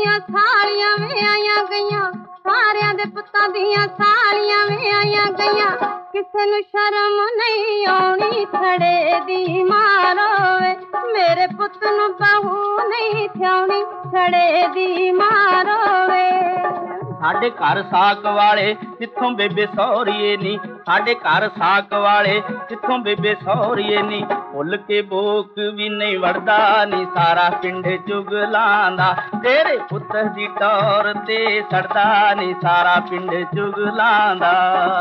ਦੀਆਂ ਸਾਲੀਆਂ ਵਿਆਹੀਆਂ ਗਈਆਂ, ਸਾਰਿਆਂ ਦੇ ਪੁੱਤਾਂ ਦੀਆਂ ਸਾਲੀਆਂ ਵਿਆਹੀਆਂ ਗਈਆਂ। ਕਿਸੇ ਨੂੰ ਸ਼ਰਮ ਨਹੀਂ ਆਉਣੀ ਛੜੇ ਦੀ ਮਾਂ ਰੋਵੇ, ਮੇਰੇ ਪੁੱਤ ਨੂੰ ਬਹੂ ਨਹੀਂ ਥਿਆਉਣੀ ਛੜੇ ਦੀ ਮਾਂ ਰੋਵੇ। ਸਾਡੇ ਘਰ ਸਾਕ ਵਾਲੇ ਕਿੱਥੋਂ ਬੇਬੇ ਸਹੁਰੀਏ ਨੀ, ਸਾਡੇ ਘਰ ਸਾਕ ਵਾਲੇ ਕਿੱਥੋਂ ਬੇਬੇ ਸਹੁਰੀਏ ਨੀ। ਭੁੱਲ ਕੇ ਬੋਕ ਵੀ ਨਹੀਂ ਵੜਦਾ ਨੀ ਸਾਰਾ ਪਿੰਡ ਚੁਗਲਾਂ ਦਾ, ਤੇਰੇ ਪੁੱਤ ਦੀ ਟੌਰ ਤੇ ਸੜਦਾ ਨੀ ਸਾਰਾ ਪਿੰਡ ਚੁਗਲਾਂ ਦਾ।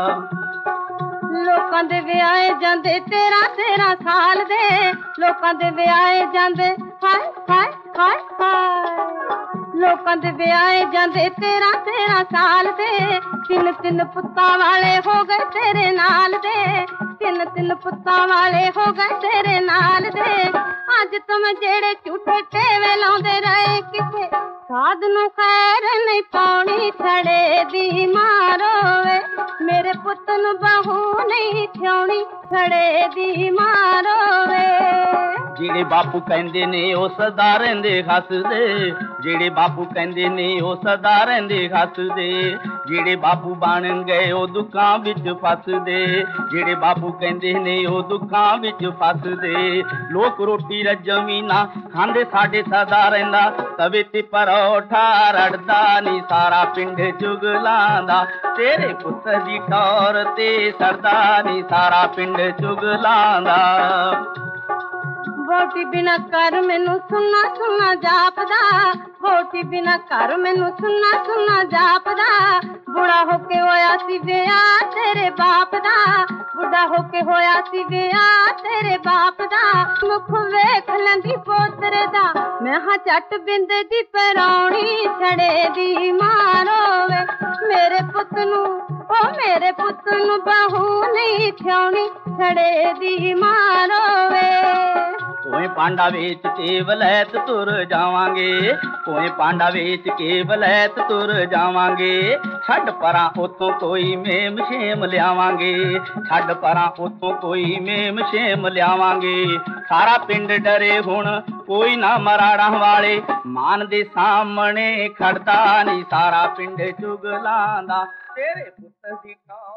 ਲੋਕਾਂ ਦੇ ਵਿਆਹੇ ਜਾਂਦੇ 13-13 ਸਾਲ ਦੇ, ਲੋਕਾਂ ਦੇ ਵਿਆਹੇ ਜਾਂਦੇ ਹਾਏ ਹਾਏ ਹਾਏ ਹਾਏ। ਲੋਕਾਂ ਦੇ ਵਿਆਹੇ ਜਾਂਦੇ 13-13 ਸਾਲ ਦੇ, ਤਿੰਨ ਤਿੰਨ ਪੁੱਤਾਂ ਵਾਲੇ ਹੋ ਗਏ ਤੇਰੇ ਨਾਲ ਦੇ, ਤਿੰਨ ਤਿੰਨ ਪੁੱਤਾਂ ਵਾਲੇ ਹੋ ਗਏ ਤੇਰੇ ਨਾਲ ਦੇ। ਅੱਜ ਤੁਮ ਜਿਹੜੇ ਝੂਠੇ ਟੇਵੇ ਲਾਉਂਦੇ ਰਹੇ, ਕਿਸੇ ਸਾਧ ਨੂੰ ਖੈਰ ਨਹੀਂ ਪਾਉਣੀ ਛੜੇ ਦੀ ਮਾਂ ਰੋਵੇ, ਮੇਰੇ ਪੁੱਤ ਨੂੰ ਬਹੂ ਨਹੀਂ ਥਿਆਉਣੀ ਛੜੇ ਦੀ ਮਾਂ ਰੋਵੇ। ਜਿਹੜੇ ਬਾਪੂ ਕਹਿੰਦੇ ਨੇ ਉਹ ਸਦਾ ਰਹਿੰਦੇ ਹੱਸਦੇ, ਜਿਹੜੇ ਬਾਪੂ ਕਹਿੰਦੇ ਨੇ ਉਹ ਸਦਾ ਰਹਿੰਦੇ ਹੱਸਦੇ। ਜਿਹੜੇ ਬਾਪੂ ਬਣ ਗਏ ਉਹ ਦੁੱਖਾਂ ਵਿੱਚ ਫਸਦੇ, ਜਿਹੜੇ ਬਾਪੂ ਕਹਿੰਦੇ ਨੇ ਉਹ ਦੁੱਖਾਂ ਵਿੱਚ ਫਸਦੇ। ਲੋਕ ਰੋਟੀ ਰੱਜਵੀਂ ਨਾ ਖਾਂਦੇ, ਸਾਡੇ ਸਦਾ ਰਹਿੰਦਾ ਤਵੇ ਤੇ ਪਰੌਠਾ ਰੜਦਾ ਨੀ ਸਾਰਾ ਪਿੰਡ ਚੁਗਲਾਂ ਦਾ, ਤੇਰੇ ਪੁੱਤ ਦੀ ਟੌਰ ਤੇ ਸੜਦਾ ਨੀ ਸਾਰਾ ਪਿੰਡ ਚੁਗਲਾਂ ਦਾ। ਵੋਟੀ ਬਿਨਾ ਘਰ ਮੈਨੂੰ ਸੁਣਨਾ ਸੁਣਨਾ ਜਾਪਦਾ, ਵੋਟੀ ਬਿਨਾ ਘਰ ਮੈਨੂੰ ਸੁਣਨਾ ਸੁਣਨਾ ਜਾਪਦਾ। ਬੁੜਾ ਹੋ ਕੇ ਹੋਇਆ ਸੀ ਵਿਆਹ ਤੇਰੇ ਬਾਪ ਦਾ, ਬੁੱਢਾ ਹੋ ਕੇ ਹੋਇਆ ਸੀ ਵਿਆਹ ਤੇਰੇ ਬਾਪ ਦਾ। ਮੁਖ ਵੇਖ ਲੈਂਦੀ ਪੋਤਰੇ ਦਾ, ਮੈਂ ਹਾਂ ਝੱਟ ਬਿੰਦ ਦੀ ਪਰਾਉਣੀ ਛੜੇ ਦੀ ਮਾਂ ਰੋਵੇ, ਮੇਰੇ ਪੁੱਤ ਨੂੰ ਉਹ ਮੇਰੇ ਪੁੱਤ ਨੂੰ ਬਹੂ ਨਹੀਂ ਥਿਆਉਣੀ ਛੜੇ ਦੀ ਮਾਂ ਰੋਵੇ। ਕੋਏ ਪਾਂਡਾ ਵੇਚ ਕੇ ਵਲੈਤ ਤੁਰ ਜਾਵਾਂਗੇ, ਕੋਏ ਪਾਂਡਾ ਵੇਚ ਕੇ ਵਲੈਤ ਤੁਰ ਜਾਵਾਂਗੇ। ਛੱਡ ਪਰਾਂ ਉਤੋਂ ਕੋਈ ਮੇਮ ਸ਼ੇਮ ਲਿਆਵਾਂਗੇ, ਛੱਡ ਪਰਾਂ ਉਤੋਂ ਕੋਈ ਮੇਮ ਸ਼ੇਮ ਲਿਆਵਾਂਗੇ। ਸਾਰਾ ਪਿੰਡ ਡਰੇ ਹੁਣ ਕੋਈ ਨਾ ਮਰਾੜਾਂ ਵਾਲੇ, ਮਾਨ ਦੇ ਸਾਹਮਣੇ ਖੜਦਾ ਨੀ ਸਾਰਾ ਪਿੰਡ ਚੁਗਲਾਂ ਦਾ, ਤੇਰੇ ਪੁੱਤ ਦੀ